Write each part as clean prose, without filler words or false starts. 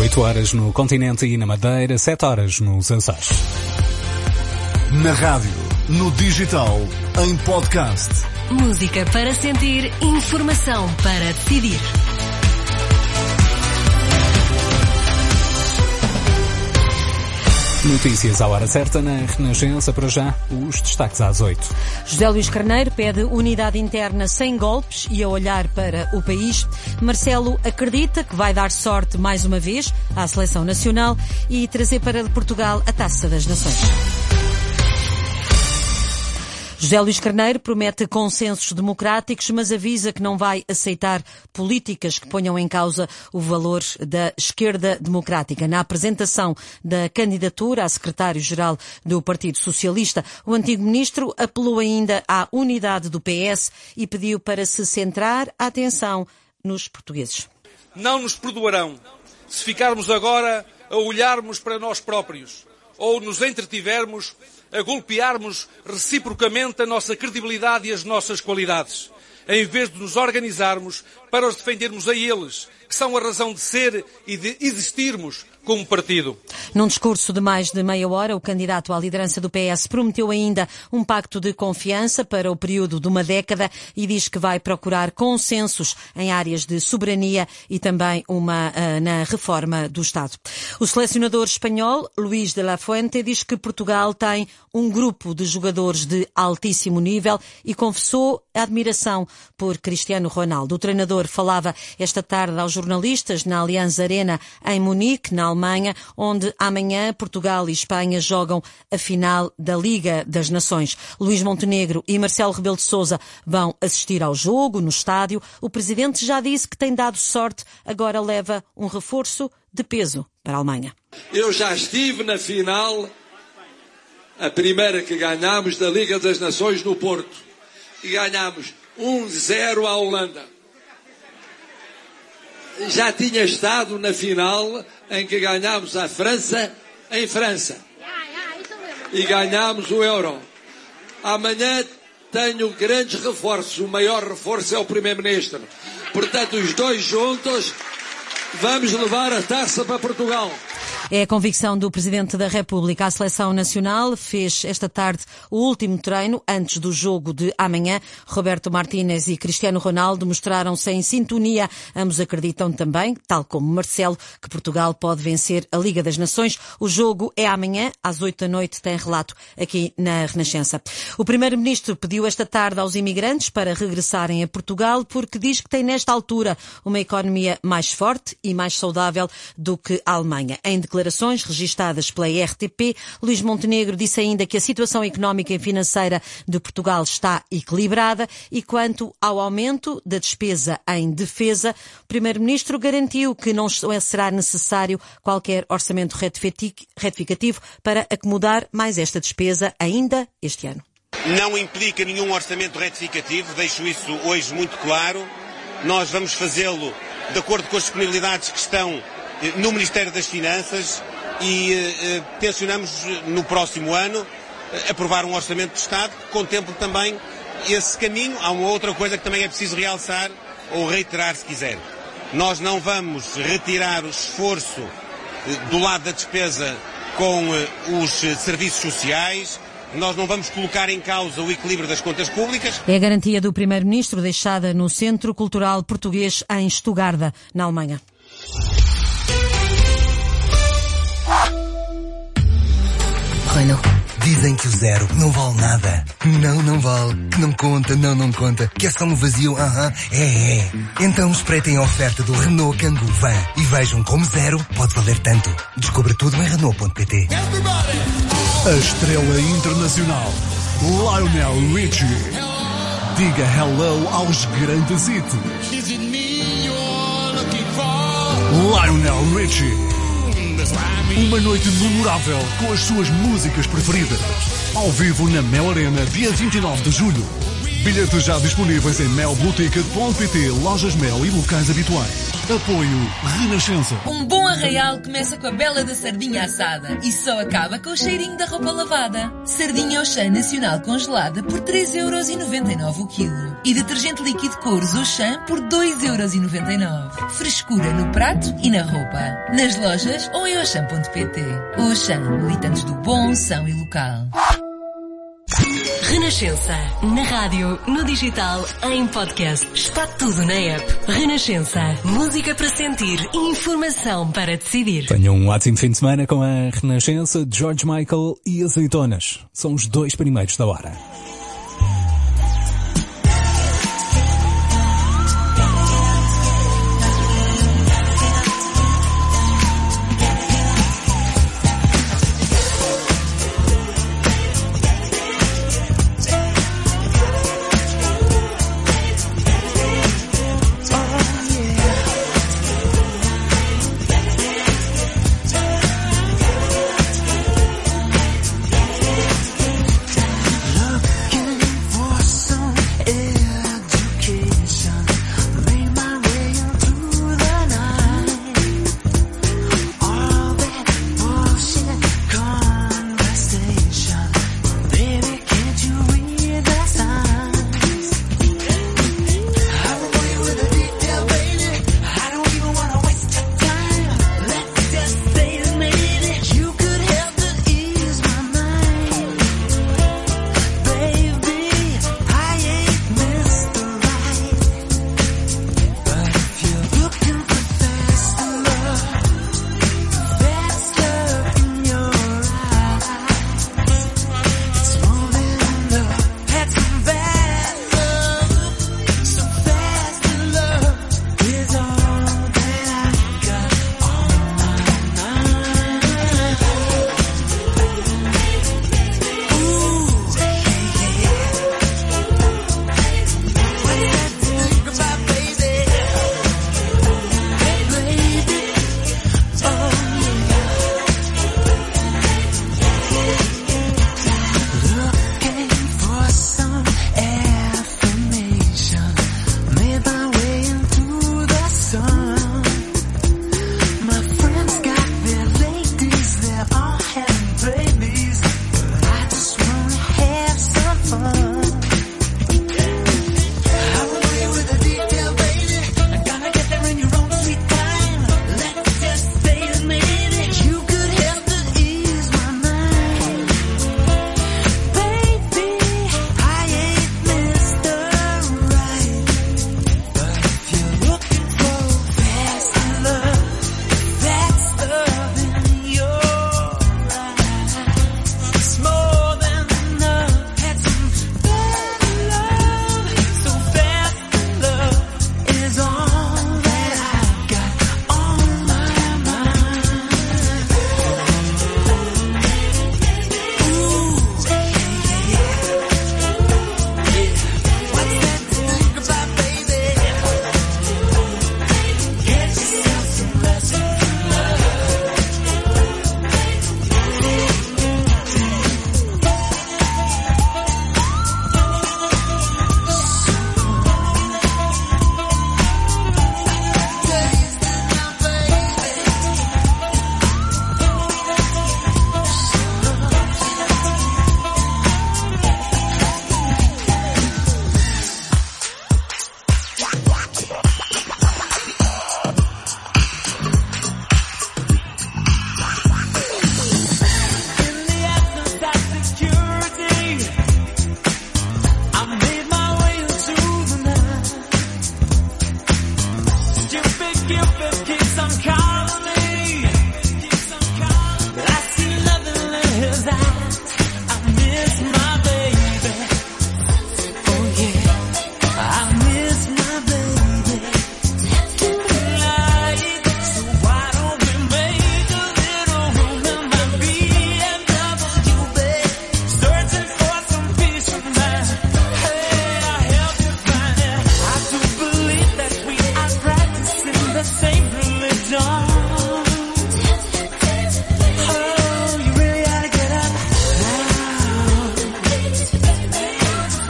8 horas no continente e na Madeira, 7 horas nos Açores. Na rádio, no digital, em podcast. Música para sentir, informação para decidir. Notícias à hora certa na Renascença. Para já, os destaques às 8. José Luís Carneiro pede unidade interna sem golpes e a olhar para o país. Marcelo acredita que vai dar sorte mais uma vez à seleção nacional e trazer para Portugal a Taça das Nações. José Luís Carneiro promete consensos democráticos, mas avisa que não vai aceitar políticas que ponham em causa o valor da esquerda democrática. Na apresentação da candidatura a secretário-geral do Partido Socialista, o antigo ministro apelou ainda à unidade do PS e pediu para se centrar a atenção nos portugueses. Não nos perdoarão se ficarmos agora a olharmos para nós próprios ou nos entretivermos a golpearmos reciprocamente a nossa credibilidade e as nossas qualidades, em vez de nos organizarmos para os defendermos a eles, que são a razão de ser e de existirmos como partido. Num discurso de mais de meia hora, o candidato à liderança do PS prometeu ainda um pacto de confiança para o período de uma década e diz que vai procurar consensos em áreas de soberania e também na reforma do Estado. O selecionador espanhol, Luís de la Fuente, diz que Portugal tem um grupo de jogadores de altíssimo nível e confessou a admiração por Cristiano Ronaldo. O treinador falava esta tarde aos jornalistas na Allianz Arena em Munique, na Alemanha, onde amanhã Portugal e Espanha jogam a final da Liga das Nações. Luís Montenegro e Marcelo Rebelo de Sousa vão assistir ao jogo no estádio. O presidente já disse que tem dado sorte, agora leva um reforço de peso para a Alemanha. Eu já estive na final, a primeira que ganhámos da Liga das Nações no Porto, e ganhámos 1-0 à Holanda. Já tinha estado na final em que ganhámos a França em França e ganhámos o Euro. Amanhã tenho grandes reforços, o maior reforço é o Primeiro-Ministro. Portanto, os dois juntos vamos levar a taça para Portugal. É a convicção do Presidente da República. A Seleção Nacional fez esta tarde o último treino antes do jogo de amanhã. Roberto Martínez e Cristiano Ronaldo mostraram-se em sintonia. Ambos acreditam também, tal como Marcelo, que Portugal pode vencer a Liga das Nações. O jogo é amanhã, às 8 da noite, tem relato aqui na Renascença. O Primeiro-Ministro pediu esta tarde aos imigrantes para regressarem a Portugal porque diz que tem nesta altura uma economia mais forte e mais saudável do que a Alemanha. Em declarações registadas pela RTP, Luís Montenegro disse ainda que a situação económica e financeira de Portugal está equilibrada e quanto ao aumento da despesa em defesa, o Primeiro-Ministro garantiu que não será necessário qualquer orçamento retificativo para acomodar mais esta despesa ainda este ano. Não implica nenhum orçamento retificativo, deixo isso hoje muito claro. Nós vamos fazê-lo de acordo com as disponibilidades que estão no Ministério das Finanças e tencionamos no próximo ano aprovar um orçamento de Estado que contemple também esse caminho. Há uma outra coisa que também é preciso realçar ou reiterar, se quiser. Nós não vamos retirar o esforço do lado da despesa com os serviços sociais. Nós não vamos colocar em causa o equilíbrio das contas públicas. É a garantia do Primeiro-Ministro deixada no Centro Cultural Português em Stuttgart, na Alemanha. Renault. Dizem que o zero não vale nada. Não, não vale. Que não conta, não conta. Que é só um vazio, é. Então espreitem a oferta do Renault Kangoo Van e vejam como zero pode valer tanto. Descubra tudo em Renault.pt. A estrela internacional, Lionel Richie. Diga hello aos grandes hits. Lionel Richie. Uma noite memorável com as suas músicas preferidas. Ao vivo na Mel Arena, dia 29 de julho. Bilhetes já disponíveis em melboutique.pt, lojas Mel e locais habituais. Apoio Renascença. Um bom arraial começa com a bela da sardinha assada e só acaba com o cheirinho da roupa lavada. Sardinha Auchan nacional congelada por 3,99€ o quilo. E detergente líquido Couros Auchan por 2,99€. Frescura no prato e na roupa. Nas lojas ou em auchan.pt. Auchan, militantes do bom, são e local. Renascença. Na rádio, no digital, em podcast. Está tudo na app. Renascença. Música para sentir e informação para decidir. Tenham um ótimo fim de semana com a Renascença, George Michael e Azeitonas. São os 2 primeiros da hora.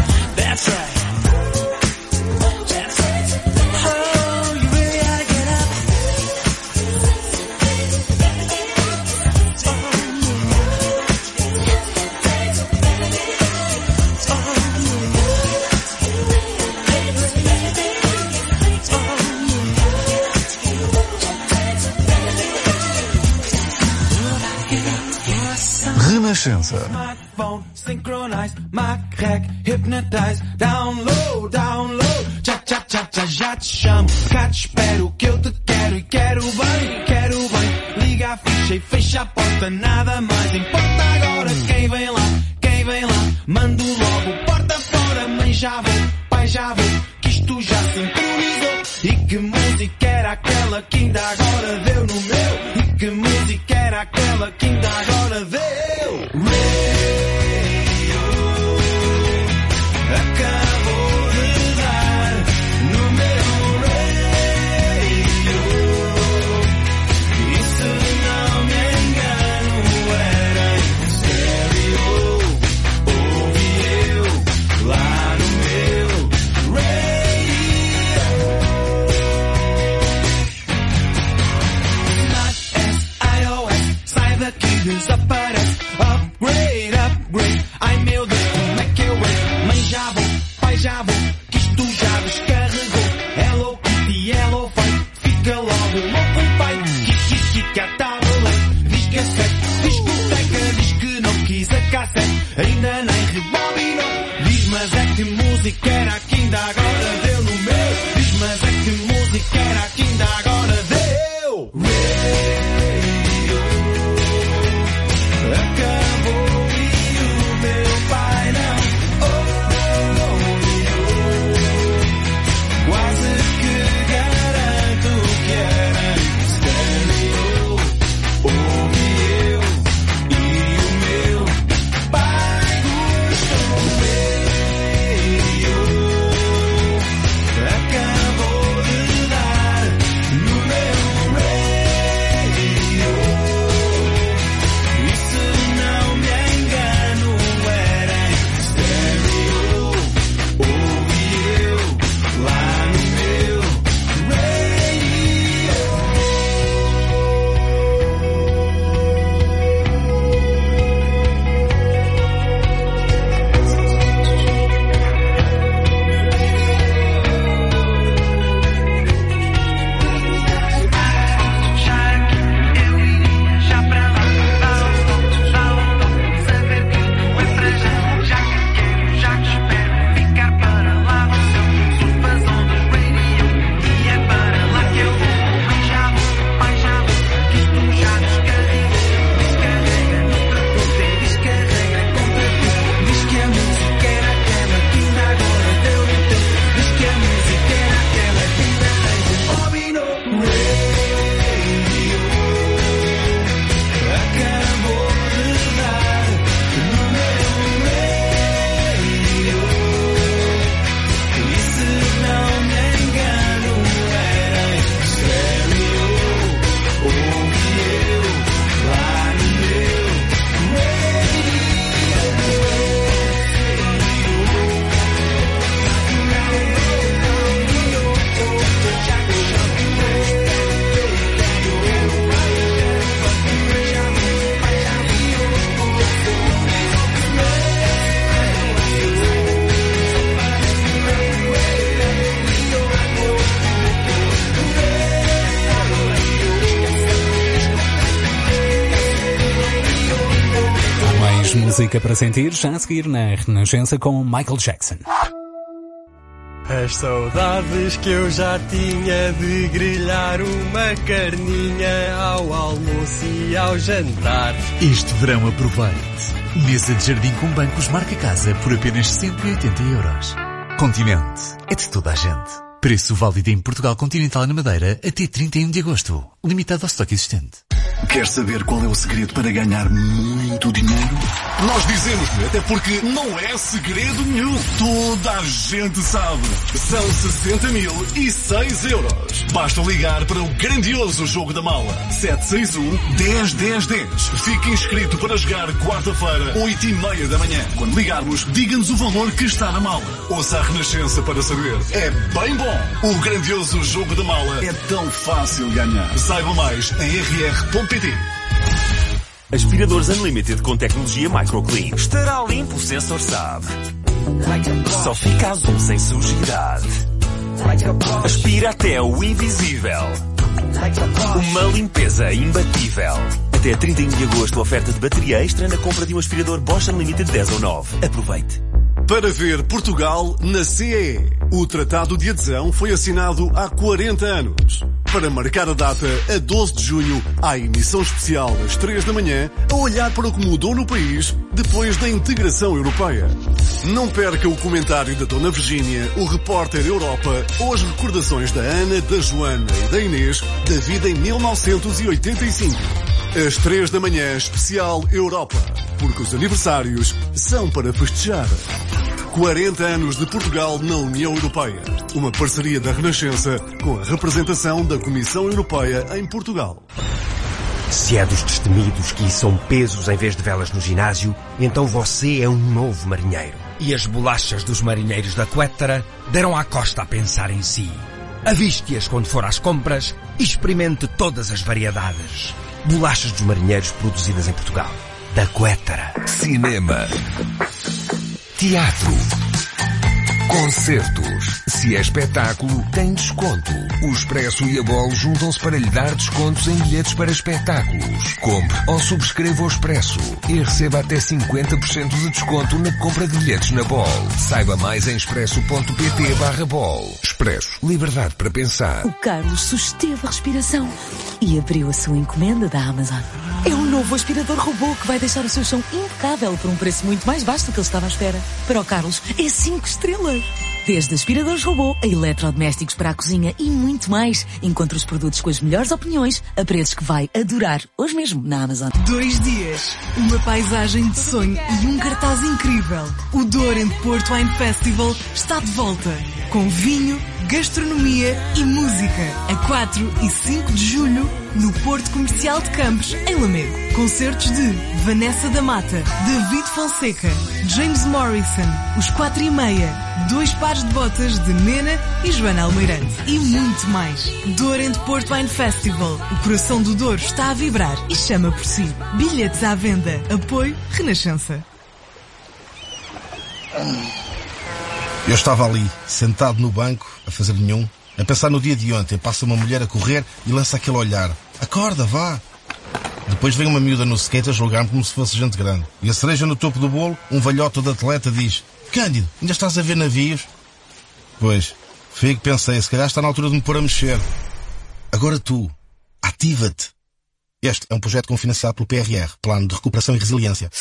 That's right. Oh, you really gotta get up. Renascença. Smartphone, synchronize, Mac, hypnotize, download, cha-cha-cha-cha, já te chamo, cá te espero, que eu te quero e quero bem, liga a ficha e fecha a porta, nada mais importa agora, quem vem lá, mando logo, porta fora, mãe já vou, pai já vou, que isto já sincronizou, e que música era aquela que ainda agora deu no meu, e que música era aquela que ainda agora deu. Acabou de dar no meu radio, e se não me engano era em stereo, ouvi eu lá no meu radio. Not iOS, sai daqui, desaparece, upgrade, ai meu Deus, como é que eu é? Mãe já vou, pai já vou, que isto já descarregou. Hello Kitty, hello pai, fica logo louco pai. Kiki, tablet, diz que aceita, discoteca, diz que não quis a cassete, ainda nem rebobinou. Diz, mas é que música era que ainda agora deu no meu. Diz, mas é que música era que ainda agora deu. Radio, acabou e o meu pai não. Quase que garanto que era stereo, ouvi eu e o meu pai gostou. Radio, acabou de dar no meu radio, e se não me engano era em stereo, ouvi eu lá no meu Música para sentir, já a seguir na Renascença com Michael Jackson. As saudades que eu já tinha de grelhar uma carninha ao almoço e ao jantar. Este verão aproveite. Mesa de jardim com bancos marca casa por apenas 180 euros. Continente. É de toda a gente. Preço válido em Portugal Continental e na Madeira até 31 de agosto. Limitado ao estoque existente. Quer saber qual é o segredo para ganhar muito dinheiro? Nós dizemos-lhe, até porque não é segredo nenhum. Toda a gente sabe. São 60.006 euros. Basta ligar para o grandioso jogo da mala. 761-10-10-10. Fique inscrito para jogar quarta-feira, 8h30 da manhã. Quando ligarmos, diga-nos o valor que está na mala. Ouça a Renascença para saber. É bem bom. O grandioso jogo da mala é tão fácil ganhar. Saiba mais em rr.pt. Aspiradores Unlimited com tecnologia Microclean. Estará limpo, o sensor sabe. Só fica azul sem sujidade. Aspira até o invisível. Uma limpeza imbatível. Até 31 de agosto, oferta de bateria extra na compra de um aspirador Bosch Unlimited 10 ou 9. Aproveite. Para ver Portugal na CEE. O Tratado de Adesão foi assinado há 40 anos. Para marcar a data, a 12 de junho, há emissão especial às 3 da manhã, a olhar para o que mudou no país depois da integração europeia. Não perca o comentário da Dona Virgínia, o repórter Europa ou as recordações da Ana, da Joana e da Inês da vida em 1985. Às 3 da manhã, especial Europa, porque os aniversários são para festejar. 40 anos de Portugal na União Europeia. Uma parceria da Renascença com a representação da Comissão Europeia em Portugal. Se é dos destemidos que são pesos em vez de velas no ginásio, então você é um novo marinheiro. E as bolachas dos marinheiros da Quétara deram à costa a pensar em si. Aviste-as quando for às compras e experimente todas as variedades. Bolachas dos marinheiros produzidas em Portugal. Da Quétara. Cinema. Teatro. Concertos. Se é espetáculo, tem desconto. O Expresso e a Bol juntam-se para lhe dar descontos em bilhetes para espetáculos. Compre ou subscreva o Expresso e receba até 50% de desconto na compra de bilhetes na Bol. Saiba mais em expresso.pt/Bol. Expresso. Liberdade para pensar. O Carlos susteve a respiração e abriu a sua encomenda da Amazon. É um novo aspirador robô que vai deixar o seu chão impecável por um preço muito mais baixo do que ele estava à espera. Para o Carlos, é 5 estrelas. Desde aspiradores robô a eletrodomésticos para a cozinha e muito mais. Encontre os produtos com as melhores opiniões a preços que vai adorar hoje mesmo na Amazon. 2 dias, uma paisagem de sonho e um cartaz incrível. O Douro Porto Wine Festival está de volta. Com vinho, gastronomia e música. A 4 e 5 de julho, no Porto Comercial de Campos, em Lamego. Concertos de Vanessa da Mata, David Fonseca, James Morrison, Os 4:30, 2 pares de botas de Nena e Joana Almeirante. E muito mais. Douro Porto Wine Festival. O coração do Douro está a vibrar e chama por si. Bilhetes à venda. Apoio Renascença. Eu estava ali, sentado no banco, a fazer nenhum, a pensar no dia de ontem. Passa uma mulher a correr e lança aquele olhar. Acorda, vá! Depois vem uma miúda no skate a julgar-me como se fosse gente grande. E a cereja no topo do bolo, um velhote de atleta diz: Cândido, ainda estás a ver navios? Pois, foi aí que pensei, se calhar está na altura de me pôr a mexer. Agora tu, ativa-te. Este é um projeto cofinanciado pelo PRR, Plano de Recuperação e Resiliência.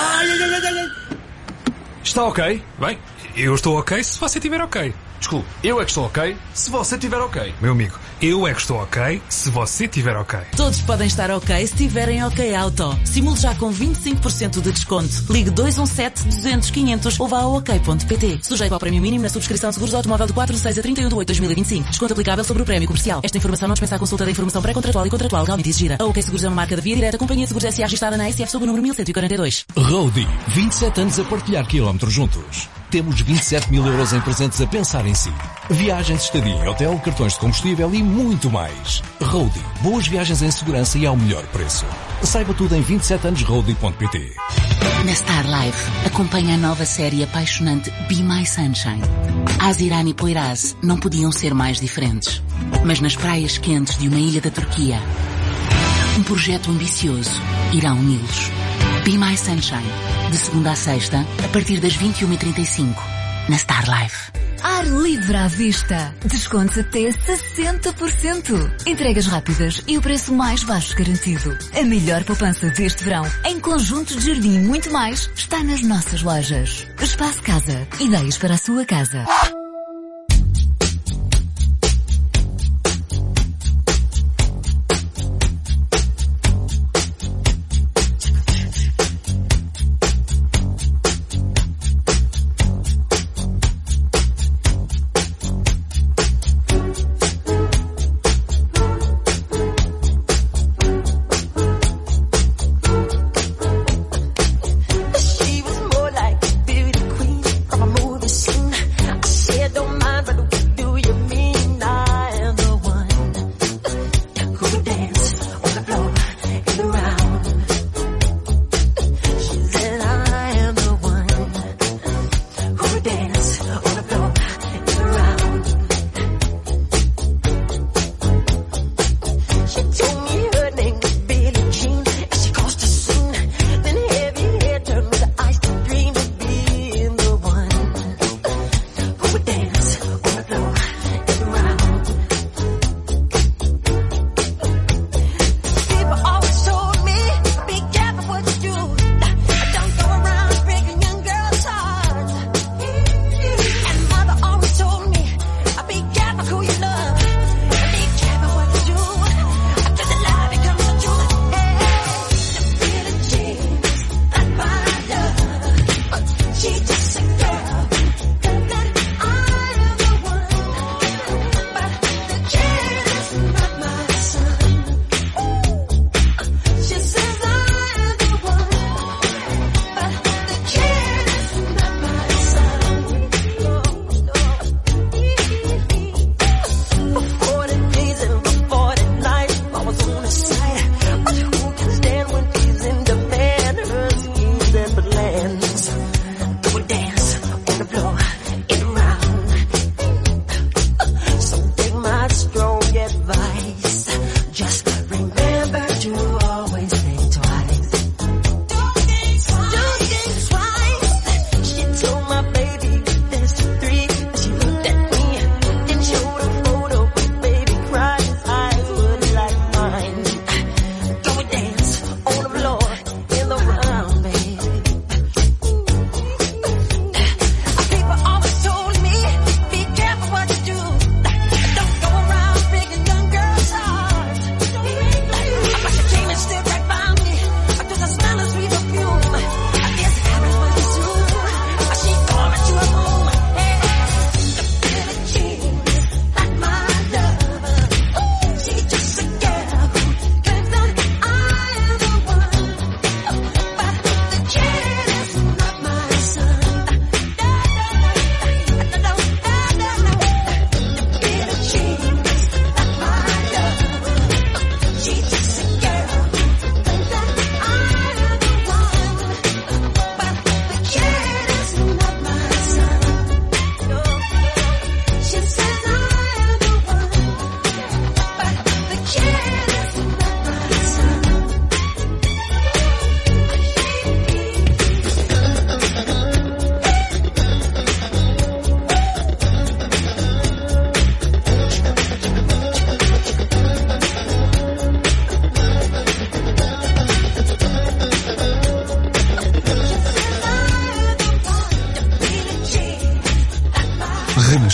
Está ok? Bem, eu estou ok se você estiver ok. Desculpe, eu é que estou ok se você estiver ok. Meu amigo, eu é que estou ok se você estiver ok. Todos podem estar ok se tiverem ok auto. Simule já com 25% de desconto. Ligue 217-200-500 ou vá ao ok.pt. Sujeito ao prémio mínimo na subscrição de seguros automóvel de 4 de 6 a 31 de 8 de 2025. Desconto aplicável sobre o prémio comercial. Esta informação não dispensa a consulta da informação pré-contratual e contratual legalmente exigida. A OK Seguros é uma marca da Via Direta, Companhia de Seguros S.A. registrada na ASF sob o número 1142. Roadie, 27 anos a partilhar quilómetros juntos. Temos 27 mil euros em presentes a pensar em si. Viagens, estadia em hotel, cartões de combustível e muito mais. Roadie, boas viagens em segurança e ao melhor preço. Saiba tudo em 27anosroadie.pt. Na Star Life, acompanha a nova série apaixonante Be My Sunshine. Azirán e Poyraz não podiam ser mais diferentes. Mas nas praias quentes de uma ilha da Turquia, um projeto ambicioso irá uni-los. Be My Sunshine, de segunda a sexta, a partir das 21h35, na Star Life. Ar livre à vista. Descontos até 60%. Entregas rápidas e o preço mais baixo garantido. A melhor poupança deste verão, em conjuntos de jardim e muito mais, está nas nossas lojas. Espaço Casa. Ideias para a sua casa.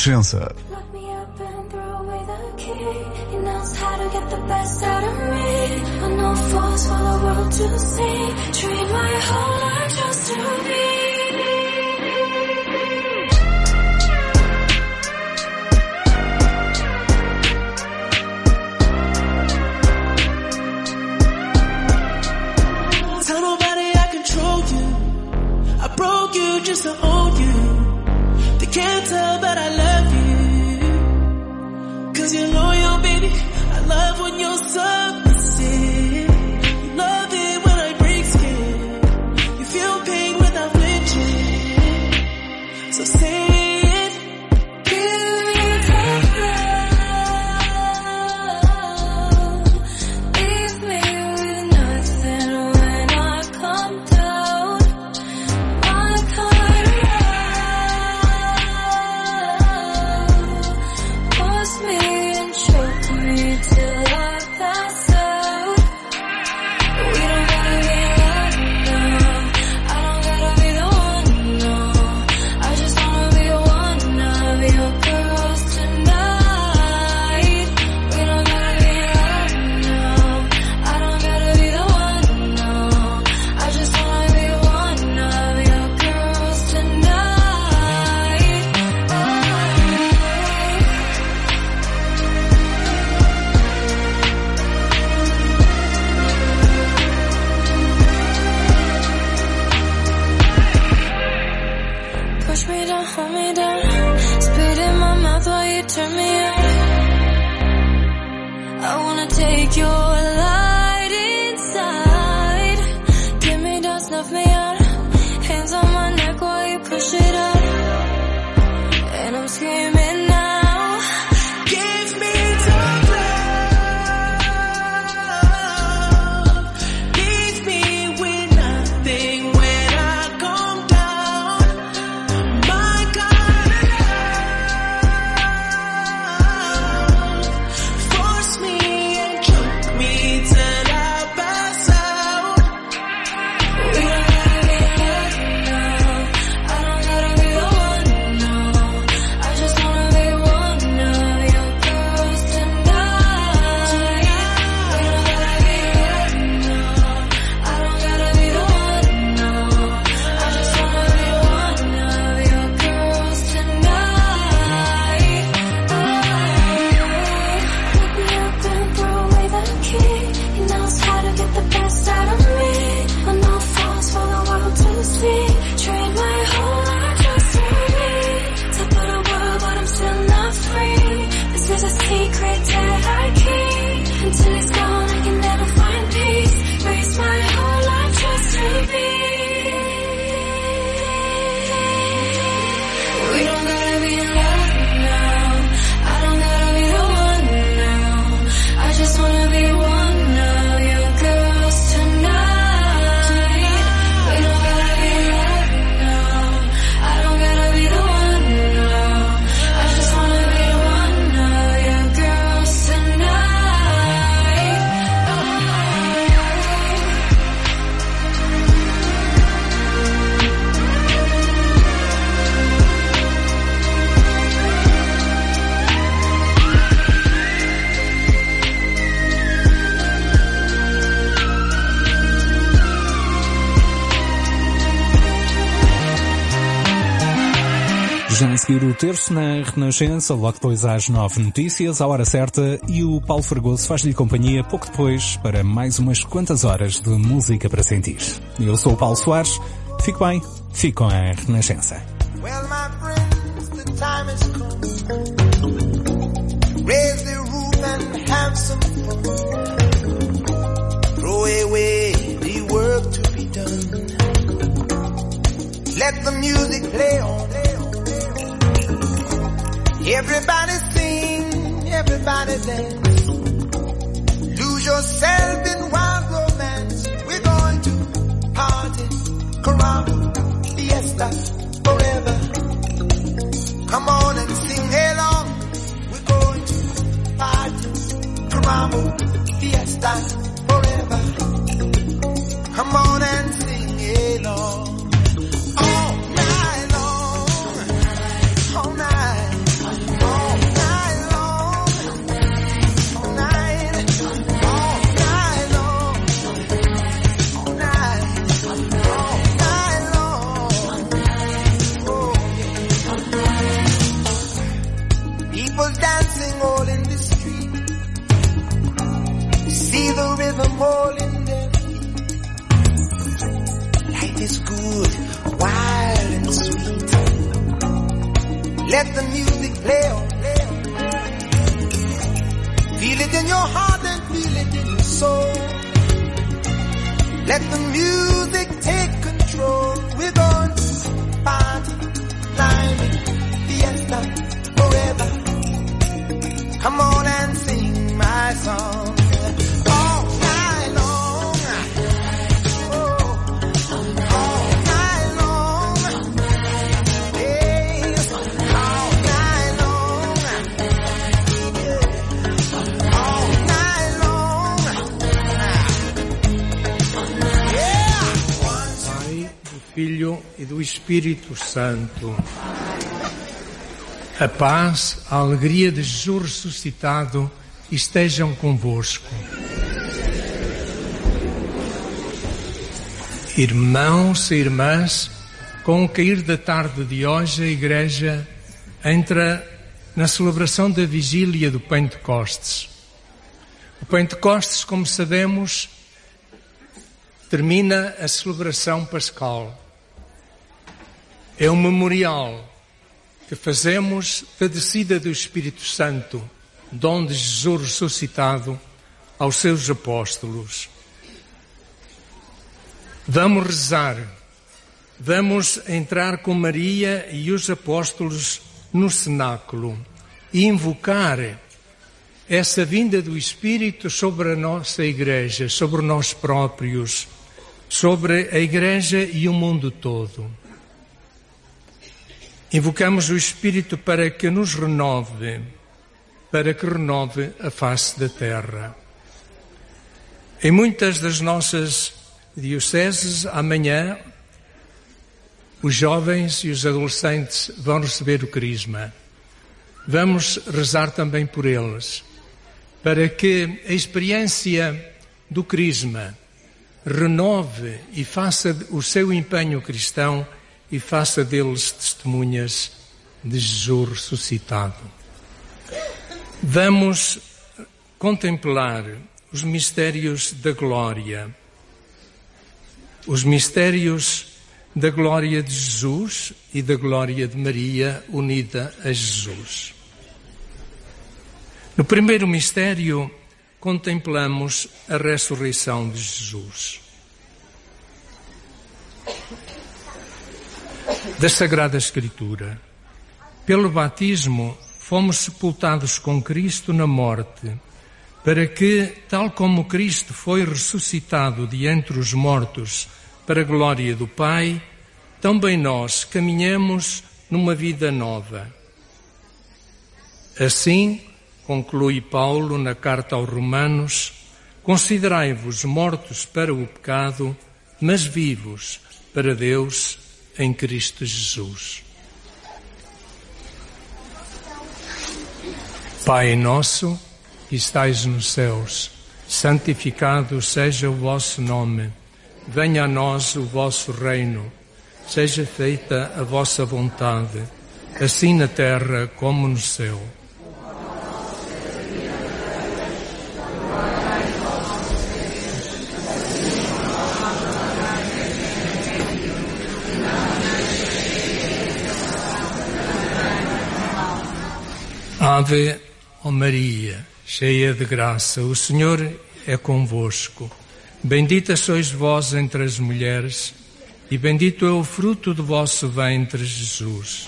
Renascença. Tell nobody I control you. I broke you just to own you. They can't tell that I love you. 'Cause you're loyal, baby. I love when you're submissive. You love it when I break skin. You feel pain without flinching. So say it. Give me love. Leave me with nothing when I come down. My kind of love. Force me and choke me till I pass out. We don't gotta be alone, no. I don't gotta be the one, no. I just wanna be one of your girls tonight. We don't gotta be alone, no. I don't gotta be the one, no. I just wanna be one of your girls tonight. Push me down, hold me down. Spit in my mouth while you turn me on. I wanna take your light inside. Get me down, snuff me out. Hands on my neck while you push it up. And I'm screaming now. Give me tough love. Leave me with nothing when I come down. My kind of love. Force me and choke me till I pass out. We don't gotta be alone, no. I don't gotta be the one, no. I just wanna be one of your girls tonight. We don't gotta be alone, no. I don't gotta be the one, no. I just wanna be one of your girls tonight. Pick me up and throw away the key. He knows how to get the best out of me. But no falls for the world to see. Train my whole life just to be top of the world, but I'm still not free. This is a secret that I keep. Until it's gone, I can never find peace. Raise my whole life just to be. We don't gotta be in love now. I don't gotta be the one now. I just wanna be one of your girls tonight. We don't gotta be in love now. I don't gotta be the one now. I just wanna be one of your girls tonight. Já a seguir o terço na Renascença, logo depois às 9 notícias, à hora certa, e o Paulo Fragoso faz-lhe companhia pouco depois para mais umas quantas horas de música para sentir. Eu sou o Paulo Soares, fique bem, fique com a Renascença. Well, my friends, the time has come. Raise the roof and have some fun. Throw away the work to be done. Let the music play on. Everybody sing, everybody dance. Lose yourself in wild romance. We're going to party, caramba, fiesta, forever. Come on and sing along. We're going to party, caramba, fiesta, forever. Come on and sing along. All night long, all night. soul. Let the music take control. We're going to party, climbing, fiesta, forever. Come on and sing my song. Filho e do Espírito Santo. A paz, a alegria de Jesus ressuscitado estejam convosco. Irmãos e irmãs, com o cair da tarde de hoje, a Igreja entra na celebração da vigília do Pentecostes. O Pentecostes, como sabemos, termina a celebração pascal. É um memorial que fazemos da descida do Espírito Santo, dom de Jesus ressuscitado, aos seus apóstolos. Vamos rezar, vamos entrar com Maria e os apóstolos no cenáculo e invocar essa vinda do Espírito sobre a nossa Igreja, sobre nós próprios, sobre a Igreja e o mundo todo. Invocamos o Espírito para que nos renove, para que renove a face da terra. Em muitas das nossas dioceses, amanhã, os jovens e os adolescentes vão receber o Crisma. Vamos rezar também por eles, para que a experiência do Crisma renove e faça o seu empenho cristão e faça deles testemunhas de Jesus ressuscitado. Vamos contemplar os mistérios da glória. Os mistérios da glória de Jesus e da glória de Maria unida a Jesus. No primeiro mistério, contemplamos a ressurreição de Jesus. Da Sagrada Escritura. Pelo batismo, fomos sepultados com Cristo na morte, para que, tal como Cristo foi ressuscitado de entre os mortos para a glória do Pai, também nós caminhemos numa vida nova. Assim, conclui Paulo na carta aos Romanos, considerai-vos mortos para o pecado, mas vivos para Deus em Cristo Jesus. Pai nosso, que estais nos céus, santificado seja o vosso nome. Venha a nós o vosso reino. Seja feita a vossa vontade, assim na terra como no céu. Ave, ó Maria, cheia de graça, o Senhor é convosco. Bendita sois vós entre as mulheres, e bendito é o fruto do vosso ventre, Jesus.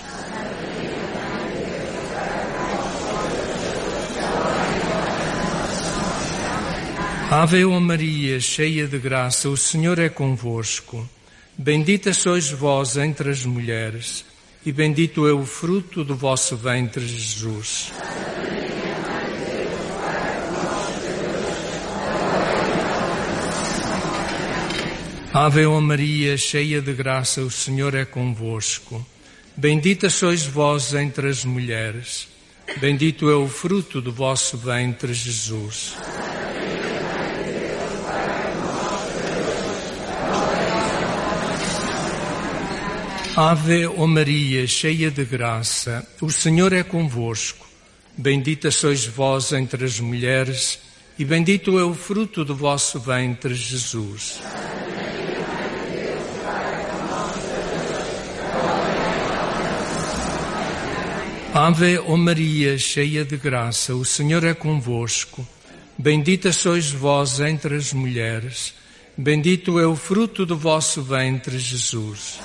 Ave, ó Maria, cheia de graça, o Senhor é convosco. Bendita sois vós entre as mulheres, e bendito é o fruto do vosso ventre, Jesus. Ave, ó Maria, cheia de graça, o Senhor é convosco. Bendita sois vós entre as mulheres, bendito é o fruto do vosso ventre, Jesus. Ave, ó Maria, cheia de graça, o Senhor é convosco. Bendita sois vós entre as mulheres, e bendito é o fruto do vosso ventre, Jesus. Ave, ó Maria, cheia de graça, o Senhor é convosco. Bendita sois vós entre as mulheres, bendito é o fruto do vosso ventre, Jesus.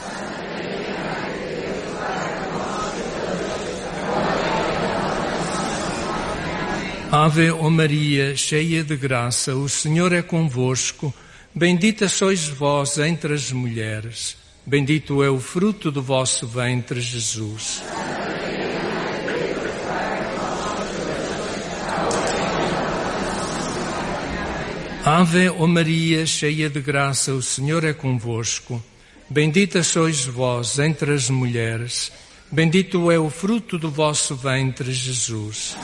Ave, ó Maria, cheia de graça, o Senhor é convosco. Bendita sois vós entre as mulheres, bendito é o fruto do vosso ventre, Jesus. Ave, ó Maria, cheia de graça, o Senhor é convosco. Bendita sois vós entre as mulheres, bendito é o fruto do vosso ventre, Jesus.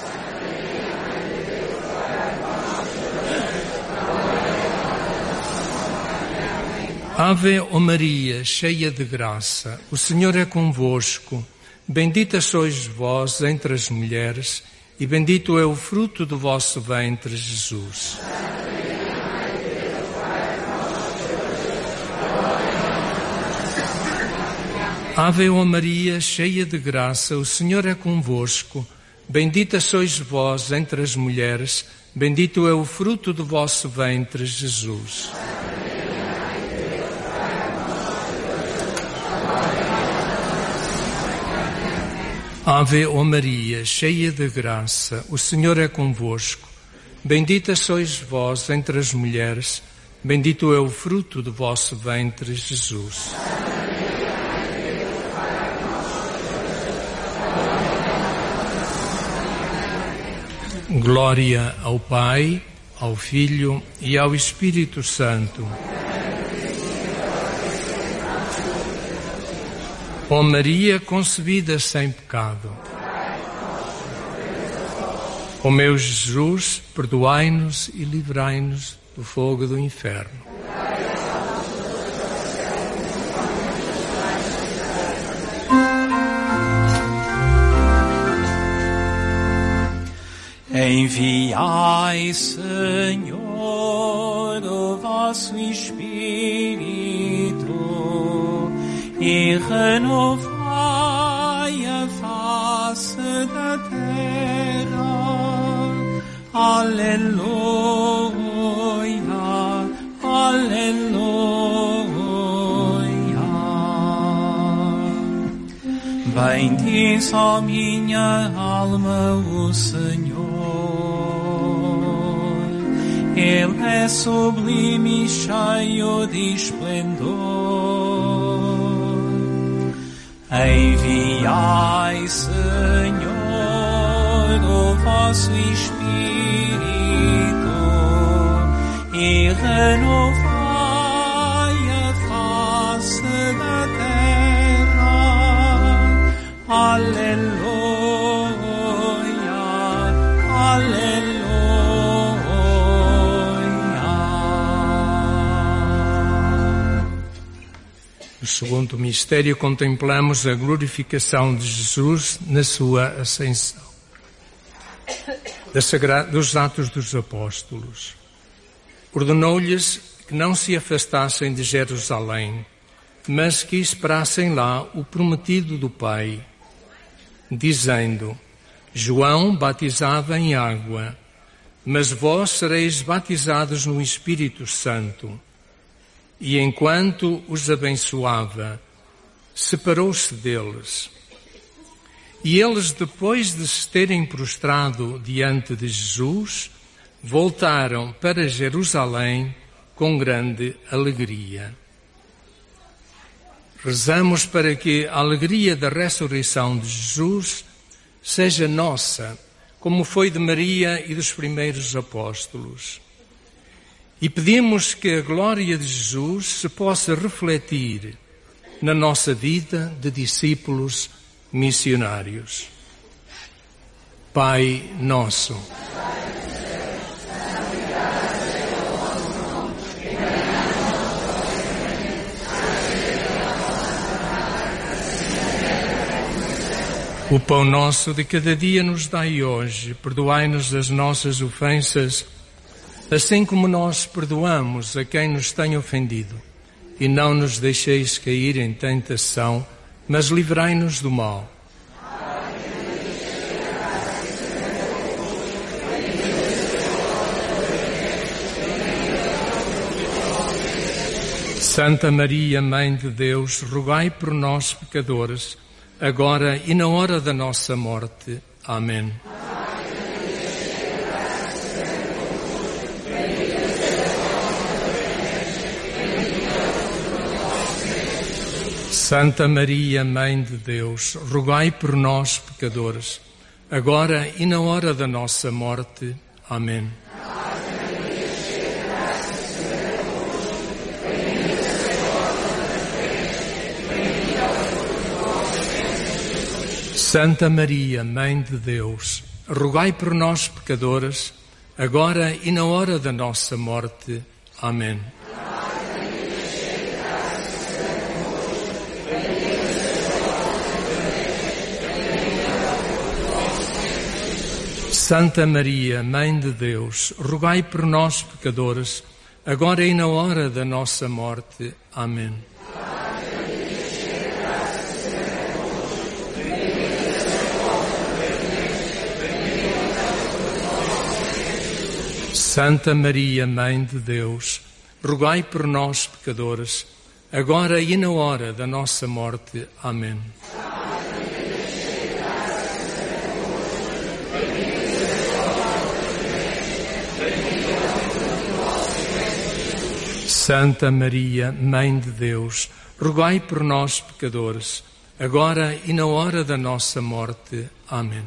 Ave, ó Maria, cheia de graça, o Senhor é convosco. Bendita sois vós entre as mulheres, e bendito é o fruto do vosso ventre, Jesus. Ave, ó Maria, cheia de graça, o Senhor é convosco. Bendita sois vós entre as mulheres, bendito é o fruto do vosso ventre, Jesus. Ave, ó Maria, cheia de graça, o Senhor é convosco. Bendita sois vós entre as mulheres, bendito é o fruto do vosso ventre, Jesus. Glória ao Pai, ao Filho e ao Espírito Santo. Ó Maria concebida sem pecado. Ó meu Jesus, perdoai-nos e livrai-nos do fogo do inferno. Enviai, Senhor, o vosso Espírito e renovai a face da terra. Aleluia, aleluia. Bendiz, ó minha alma, o Senhor. Ele é sublime e cheio de esplendor. Enviai, Senhor, o vosso Espírito e renovai a face da terra. Aleluia, aleluia. No segundo mistério contemplamos a glorificação de Jesus na sua ascensão. Dos Atos dos Apóstolos. Ordenou-lhes que não se afastassem de Jerusalém, mas que esperassem lá o prometido do Pai, dizendo: João batizava em água, mas vós sereis batizados no Espírito Santo. E enquanto os abençoava, separou-se deles. E eles, depois de se terem prostrado diante de Jesus, voltaram para Jerusalém com grande alegria. Rezamos para que a alegria da ressurreição de Jesus seja nossa, como foi de Maria e dos primeiros apóstolos. E pedimos que a glória de Jesus se possa refletir na nossa vida de discípulos missionários. Pai nosso, o pão nosso de cada dia nos dai hoje, perdoai-nos as nossas ofensas, assim como nós perdoamos a quem nos tem ofendido. E não nos deixeis cair em tentação, mas livrai-nos do mal. Santa Maria, Mãe de Deus, rogai por nós, pecadores, agora e na hora da nossa morte. Amém. Santa Maria, Mãe de Deus, rogai por nós, pecadores, agora e na hora da nossa morte. Amém. Santa Maria, Mãe de Deus, rogai por nós, pecadores, agora e na hora da nossa morte. Amém. Santa Maria, Mãe de Deus, rogai por nós, pecadores, agora e na hora da nossa morte. Amém. Santa Maria, Mãe de Deus, rogai por nós, pecadores, agora e na hora da nossa morte. Amém. Santa Maria, Mãe de Deus, rogai por nós, pecadores, agora e na hora da nossa morte. Amém.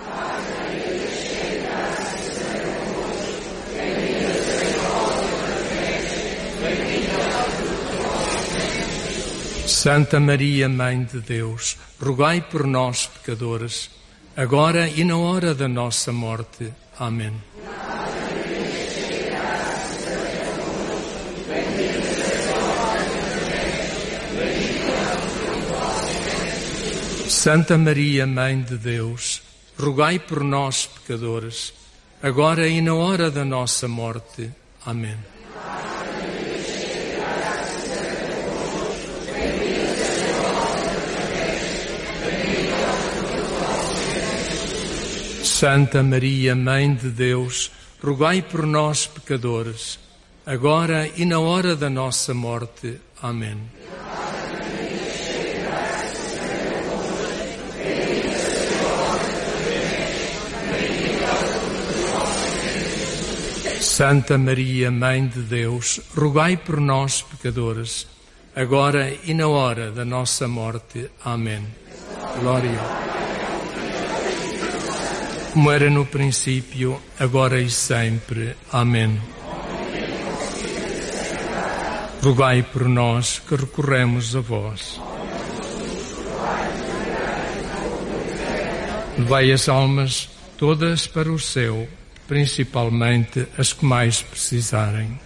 Santa Maria, Mãe de Deus, rogai por nós, pecadores, agora e na hora da nossa morte. Amém. Santa Maria, Mãe de Deus, rogai por nós, pecadores, agora e na hora da nossa morte. Amém. Santa Maria, Mãe de Deus, rogai por nós, pecadores, agora e na hora da nossa morte. Amém. Santa Maria, Mãe de Deus, rogai por nós, pecadores, agora e na hora da nossa morte. Amém. Glória. Como era no princípio, agora e sempre. Amém. Rogai por nós que recorremos a vós. Levai as almas todas para o céu, principalmente as que mais precisarem.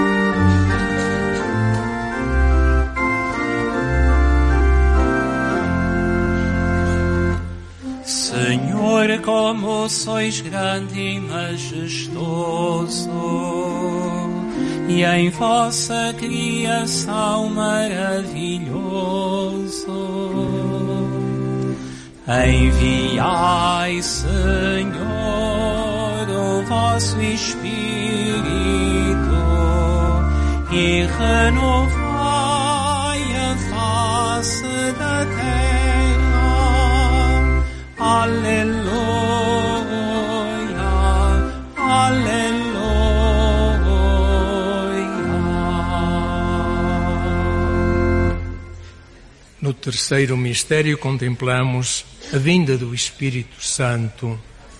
Senhor, como sois grande e majestoso, e em vossa criação maravilhoso, enviai, Senhor, o vosso Espírito e renovai a face da terra. Aleluia, aleluia. No terceiro mistério contemplamos a vinda do Espírito Santo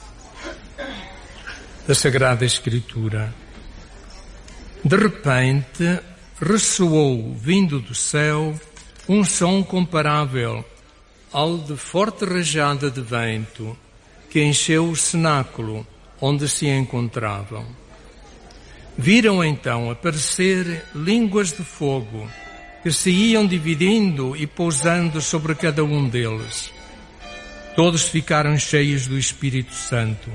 da Sagrada Escritura. De repente, ressoou, vindo do céu, um som comparável ao de forte rajada de vento, que encheu o cenáculo onde se encontravam. Viram então aparecer línguas de fogo, que se iam dividindo e pousando sobre cada um deles. Todos ficaram cheios do Espírito Santo.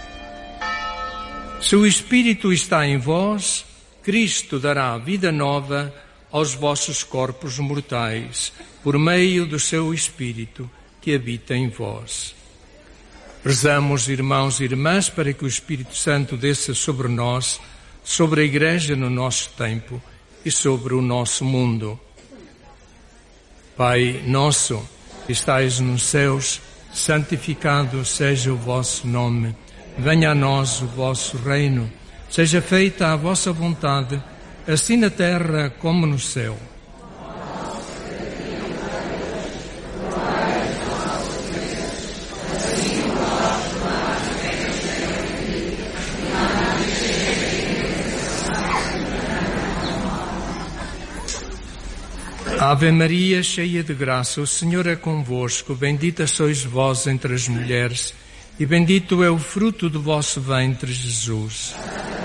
Se o Espírito está em vós, Cristo dará vida nova aos vossos corpos mortais, por meio do seu Espírito que habita em vós. Rezamos, irmãos e irmãs, para que o Espírito Santo desça sobre nós, sobre a Igreja no nosso tempo, e sobre o nosso mundo. Pai nosso, que estais nos céus, santificado seja o vosso nome. Venha a nós o vosso reino. Seja feita a vossa vontade, assim na terra como no céu. Ave Maria, cheia de graça, o Senhor é convosco. Bendita sois vós entre as mulheres, e bendito é o fruto do vosso ventre, Jesus.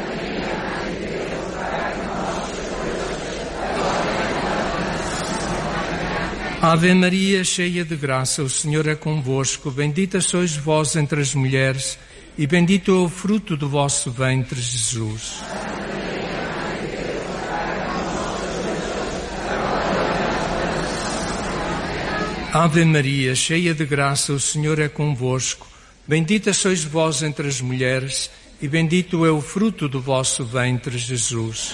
Ave Maria, cheia de graça, o Senhor é convosco. Bendita sois vós entre as mulheres, e bendito é o fruto do vosso ventre, Jesus. Ave Maria, cheia de graça, o Senhor é convosco. Bendita sois vós entre as mulheres, e bendito é o fruto do vosso ventre, Jesus.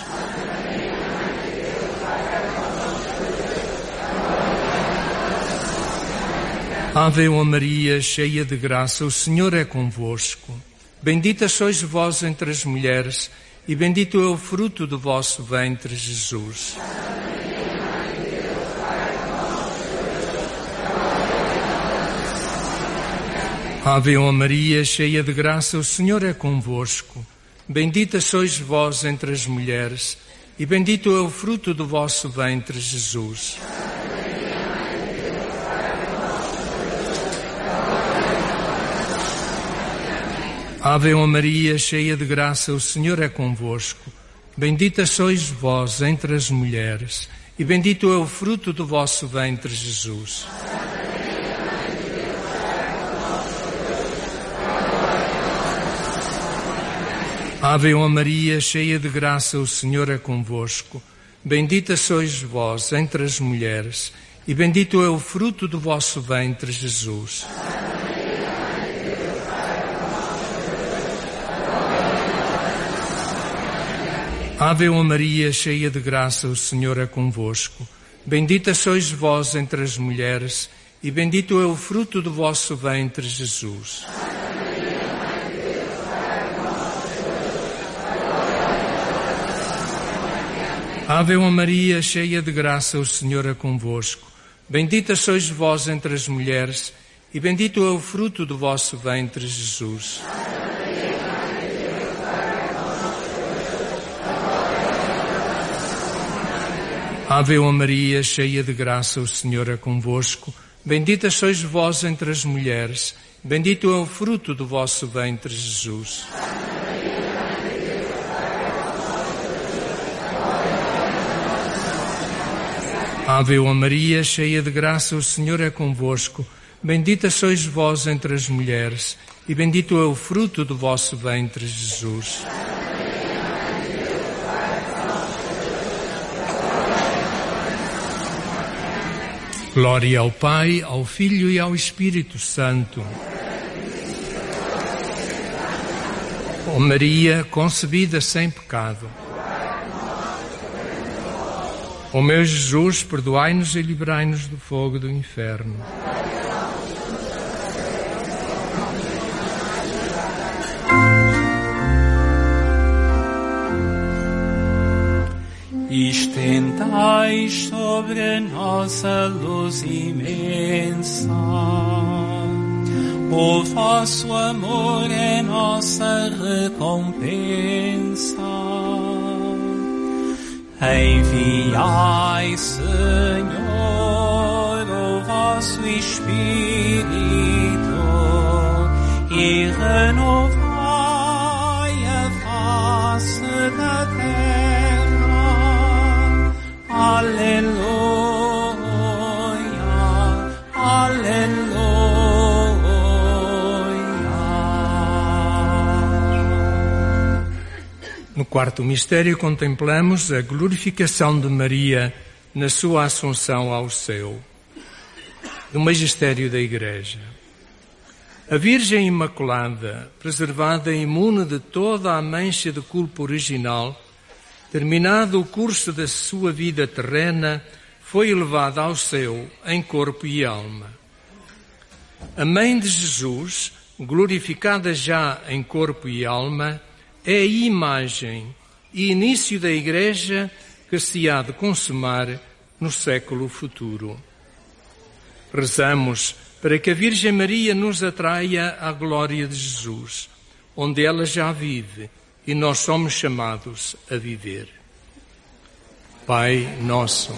Ave Maria, cheia de graça, o Senhor é convosco. Bendita sois vós entre as mulheres, e bendito é o fruto do vosso ventre, Jesus. Ave Maria, cheia de graça, o Senhor é convosco. Bendita sois vós entre as mulheres, e bendito é o fruto do vosso ventre, Jesus. Ave Maria, cheia de graça, o Senhor é convosco. Bendita sois vós entre as mulheres, e bendito é o fruto do vosso ventre, Jesus. Ave Maria, cheia de graça, o Senhor é convosco. Bendita sois vós entre as mulheres, e bendito é o fruto do vosso ventre, Jesus. Ave Maria, cheia de graça, o Senhor é convosco. Bendita sois vós entre as mulheres, e bendito é o fruto do vosso ventre, Jesus. Ave Maria, cheia de graça, o Senhor é convosco. Bendita sois vós entre as mulheres, e bendito é o fruto do vosso ventre, Jesus. Ave Maria, cheia de graça, o Senhor é convosco. Bendita sois vós entre as mulheres, bendito é o fruto do vosso ventre, Jesus. Ave Maria, cheia de graça, o Senhor é convosco. Bendita sois vós entre as mulheres, e bendito é o fruto do vosso ventre, Jesus. Glória ao Pai, ao Filho e ao Espírito Santo. Ó Maria, concebida sem pecado. Ó meu Jesus, perdoai-nos e livrai-nos do fogo do inferno. Estentais sobre a nossa luz imensa, o vosso amor é nossa recompensa. Enviai, Senhor, o vosso Espírito e renovai a face da terra. Aleluia, aleluia. No quarto mistério contemplamos a glorificação de Maria na sua assunção ao céu. Do magistério da Igreja. A Virgem Imaculada, preservada imune de toda a mancha de culpa original, Terminado o curso da sua vida terrena, foi elevada ao céu em corpo e alma. A mãe de Jesus, glorificada já em corpo e alma, é a imagem e início da Igreja que se há de consumar no século futuro. Rezamos para que a Virgem Maria nos atraia à glória de Jesus, onde ela já vive e nós somos chamados a viver. Pai nosso,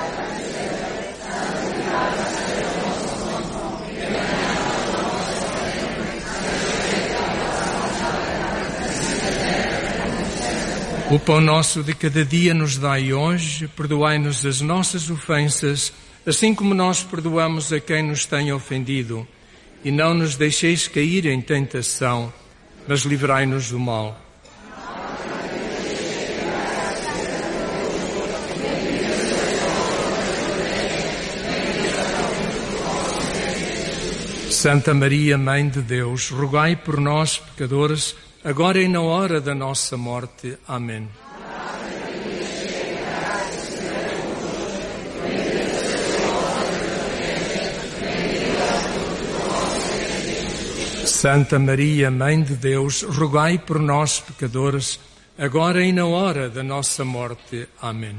o pão nosso de cada dia nos dai hoje, perdoai-nos as nossas ofensas, assim como nós perdoamos a quem nos tem ofendido, e não nos deixeis cair em tentação, mas livrai-nos do mal. Santa Maria, Mãe de Deus, rogai por nós, pecadores, agora e na hora da nossa morte. Amém. Santa Maria, Mãe de Deus, rogai por nós, pecadores, agora e na hora da nossa morte. Amém.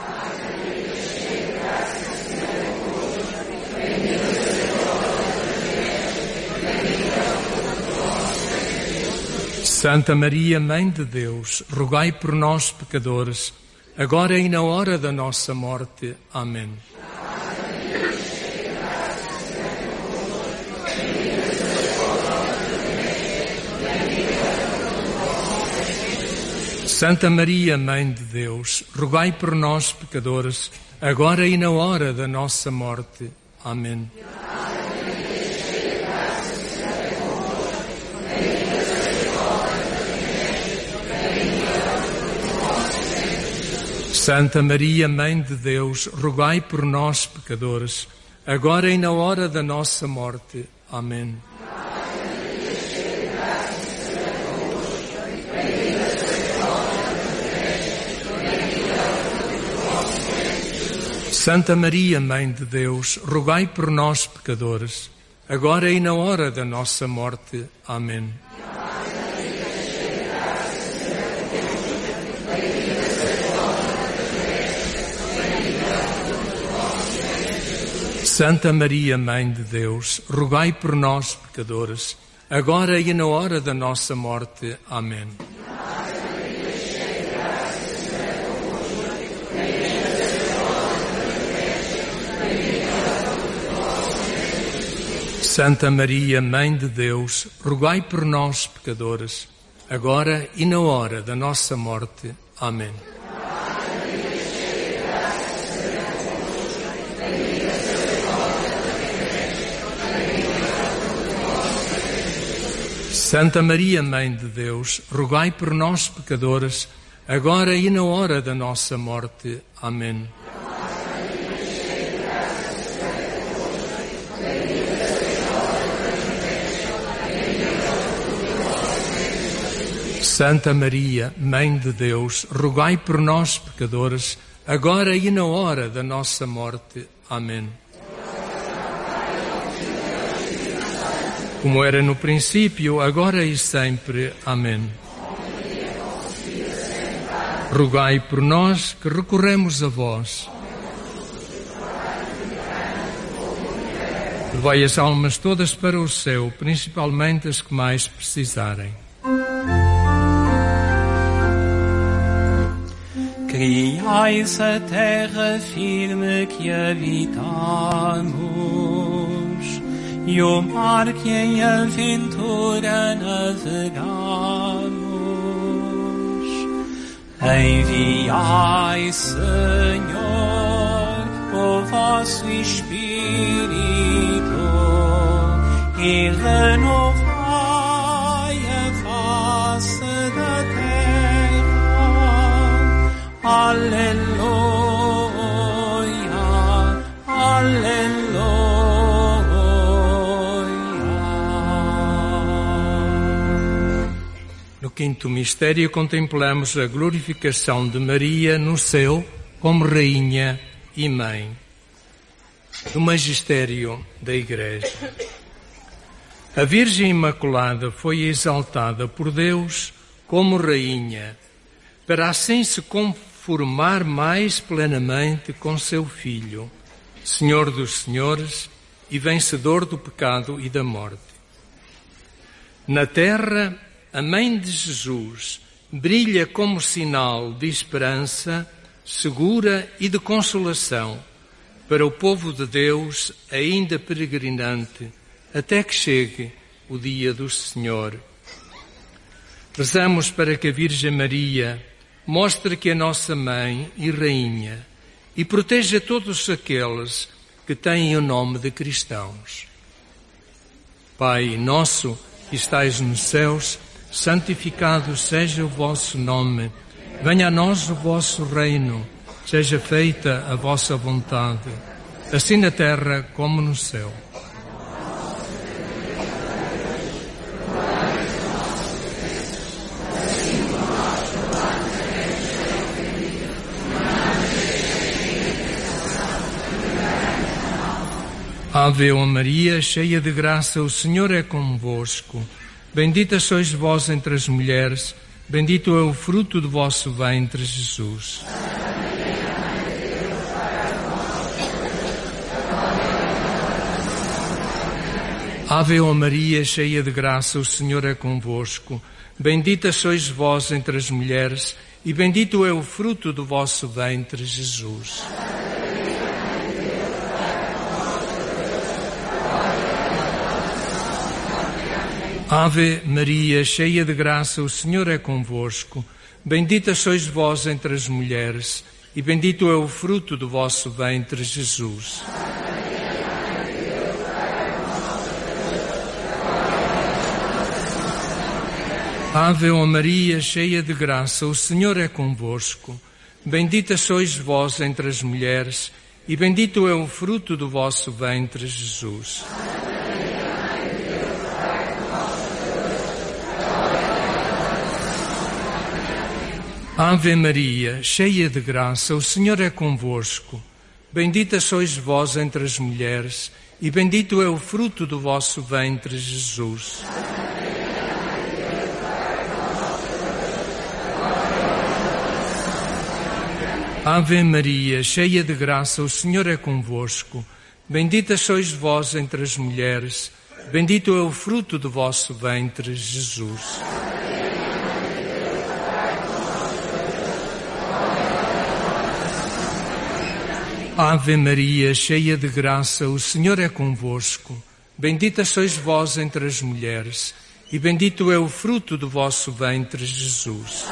Santa Maria, Mãe de Deus, rogai por nós, pecadores, agora e na hora da nossa morte. Amém. Santa Maria, Mãe de Deus, rogai por nós, pecadores, agora e na hora da nossa morte. Amém. Santa Maria, Mãe de Deus, rogai por nós, pecadores, agora e na hora da nossa morte. Amém. Santa Maria, Mãe de Deus, rogai por nós, pecadores, agora e na hora da nossa morte. Amém. Santa Maria, Mãe de Deus, rogai por nós, pecadores, agora e na hora da nossa morte. Amém. Santa Maria, Mãe de Deus, rogai por nós, pecadores, agora e na hora da nossa morte. Amém. Santa Maria, Mãe de Deus, rogai por nós, pecadores, agora e na hora da nossa morte. Amém. Santa Maria, Mãe de Deus, rogai por nós, pecadores, agora e na hora da nossa morte. Amém. Como era no princípio, agora e sempre. Amém. Rogai por nós que recorremos a vós. Levai as almas todas para o céu, principalmente as que mais precisarem. Criais a terra firme que habitamos, e o mar que em aventura navegamos. Enviai, Senhor, o vosso Espírito e renovai a face da terra. Aleluia, aleluia. No quinto mistério, contemplamos a glorificação de Maria no céu como Rainha e Mãe do magistério da Igreja. A Virgem Imaculada foi exaltada por Deus como Rainha, para assim se conformar mais plenamente com seu Filho, Senhor dos Senhores e vencedor do pecado e da morte. Na terra, a Mãe de Jesus brilha como sinal de esperança segura e de consolação para o povo de Deus ainda peregrinante, até que chegue o dia do Senhor. Rezamos para que a Virgem Maria mostre que é nossa Mãe e Rainha e proteja todos aqueles que têm o nome de cristãos. Pai nosso que estais nos céus, santificado seja o vosso nome. Venha a nós o vosso reino. Seja feita a vossa vontade, assim na terra como no céu. Ave Maria, cheia de graça, o Senhor é convosco. Bendita sois vós entre as mulheres, bendito é o fruto do vosso ventre, Jesus. Ave Maria, cheia de graça, o Senhor é convosco. Bendita sois vós entre as mulheres, e bendito é o fruto do vosso ventre, Jesus. Ave Maria, cheia de graça, o Senhor é convosco. Bendita sois vós entre as mulheres, e bendito é o fruto do vosso ventre, Jesus. Ave Maria, cheia de graça, o Senhor é convosco. Bendita sois vós entre as mulheres, e bendito é o fruto do vosso ventre, Jesus. Ave Maria, cheia de graça, o Senhor é convosco. Bendita sois vós entre as mulheres, e bendito é o fruto do vosso ventre, Jesus. Ave Maria, cheia de graça, o Senhor é convosco. Bendita sois vós entre as mulheres, bendito é o fruto do vosso ventre, Jesus. Ave Maria, cheia de graça, o Senhor é convosco. Bendita sois vós entre as mulheres, e bendito é o fruto do vosso ventre, Jesus.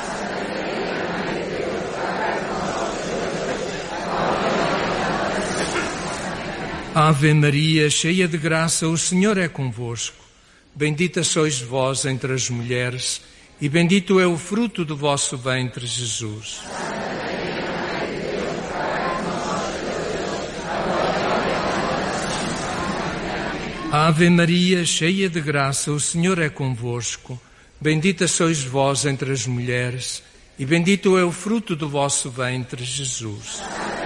Ave Maria, cheia de graça, o Senhor é convosco. Bendita sois vós entre as mulheres, e bendito é o fruto do vosso ventre, Jesus. Ave Maria, cheia de graça, o Senhor é convosco. Bendita sois vós entre as mulheres, e bendito é o fruto do vosso ventre, Jesus.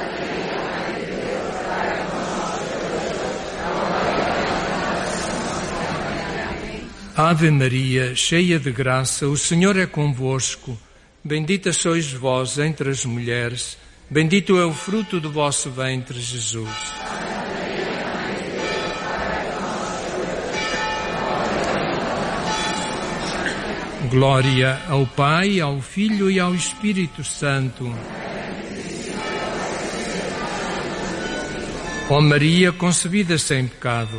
Ave Maria, cheia de graça, o Senhor é convosco. Bendita sois vós entre as mulheres, bendito é o fruto do vosso ventre, Jesus. Glória ao Pai, ao Filho e ao Espírito Santo. Ó Maria concebida sem pecado.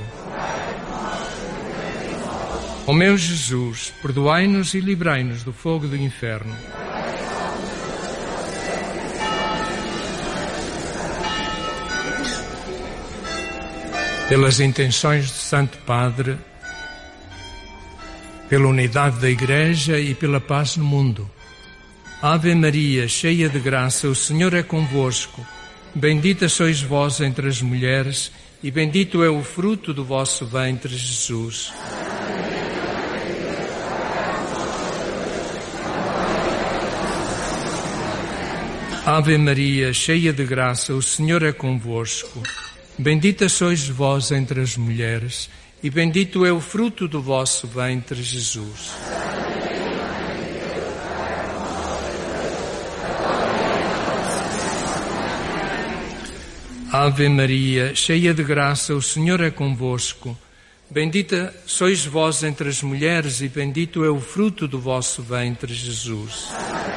Ó meu Jesus, perdoai-nos e livrai-nos do fogo do inferno. Pelas intenções do Santo Padre, pela unidade da Igreja e pela paz no mundo. Ave Maria, cheia de graça, o Senhor é convosco. Bendita sois vós entre as mulheres, e bendito é o fruto do vosso ventre, Jesus. Ave Maria, cheia de graça, o Senhor é convosco. Bendita sois vós entre as mulheres, e bendito é o fruto do vosso ventre, Jesus. Ave Maria, cheia de graça, o Senhor é convosco. Bendita sois vós entre as mulheres, e bendito é o fruto do vosso ventre, Jesus.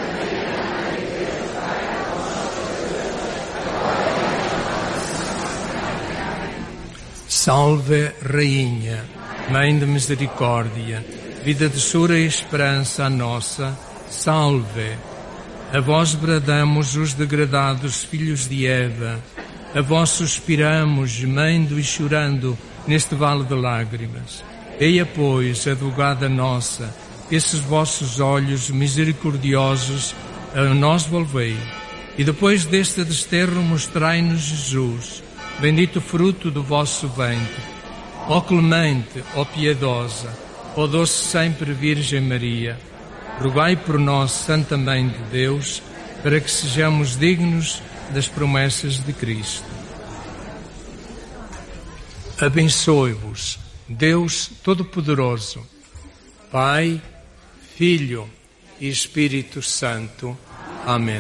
Salve, Rainha, Mãe de Misericórdia, vida, doçura e esperança a nossa, salve. A vós bradamos os degradados filhos de Eva, a vós suspiramos, gemendo e chorando, neste vale de lágrimas. Eia, pois, advogada nossa, esses vossos olhos misericordiosos a nós volvei, e depois deste desterro mostrai-nos Jesus, bendito fruto do vosso ventre. Ó clemente, ó piedosa, ó doce sempre Virgem Maria, rogai por nós, Santa Mãe de Deus, para que sejamos dignos das promessas de Cristo. Abençoe-vos, Deus Todo-Poderoso, Pai, Filho e Espírito Santo. Amém.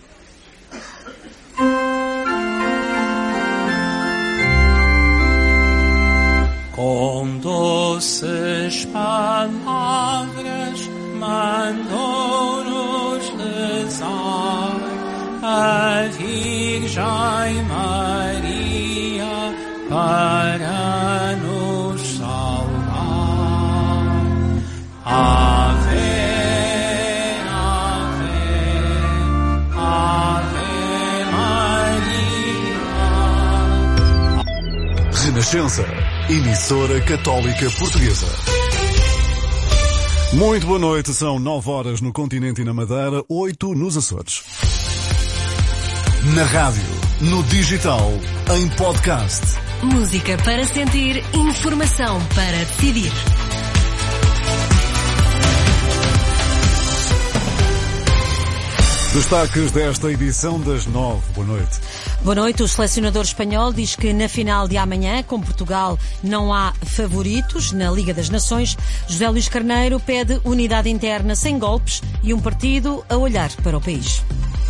Com doces palavras mandou-nos rezar a Virgem Maria para nos salvar. Ave, Ave, Ave Maria. Renascença, emissora católica portuguesa. Muito boa noite, são 9 horas no continente e na Madeira, 8 nos Açores. Na rádio, no digital, em podcast. Música para sentir, informação para decidir. Destaques desta edição das 9. Boa noite. Boa noite. O selecionador espanhol diz que na final de amanhã, com Portugal, não há favoritos na Liga das Nações. José Luís Carneiro pede unidade interna sem golpes e um partido a olhar para o país.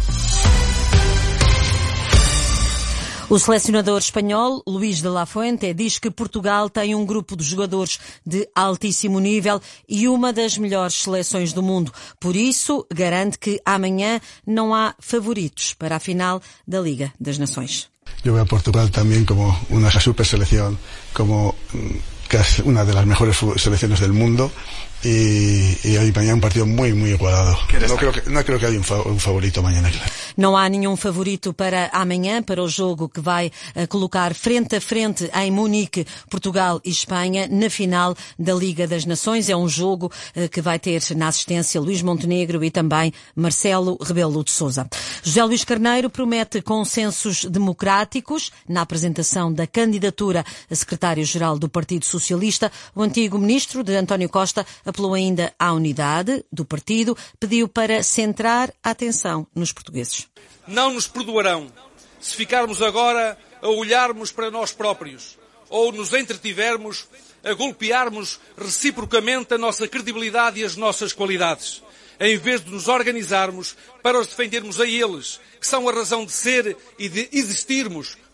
O selecionador espanhol, Luís de la Fuente, diz que Portugal tem um grupo de jogadores de altíssimo nível e uma das melhores seleções do mundo. Por isso, garante que amanhã não há favoritos para a final da Liga das Nações. Eu vejo Portugal também como uma super seleção, como casi una de las mejores selecciones del mundo y hoy mañana un partido muy igualado. No creo que haya un favorito mañana. Não há nenhum favorito para amanhã, para o jogo que vai colocar frente a frente em Munique, Portugal e Espanha, na final da Liga das Nações. É um jogo que vai ter na assistência Luís Montenegro e também Marcelo Rebelo de Sousa. José Luís Carneiro promete consensos democráticos na apresentação da candidatura a secretário-geral do Partido Socialista. O antigo ministro de António Costa apelou ainda à unidade do partido, pediu para centrar a atenção nos portugueses. Não nos perdoarão se ficarmos agora a olharmos para nós próprios ou nos entretivermos a golpearmos reciprocamente a nossa credibilidade e as nossas qualidades, em vez de nos organizarmos para os defendermos a eles, que são a razão de ser e de existirmos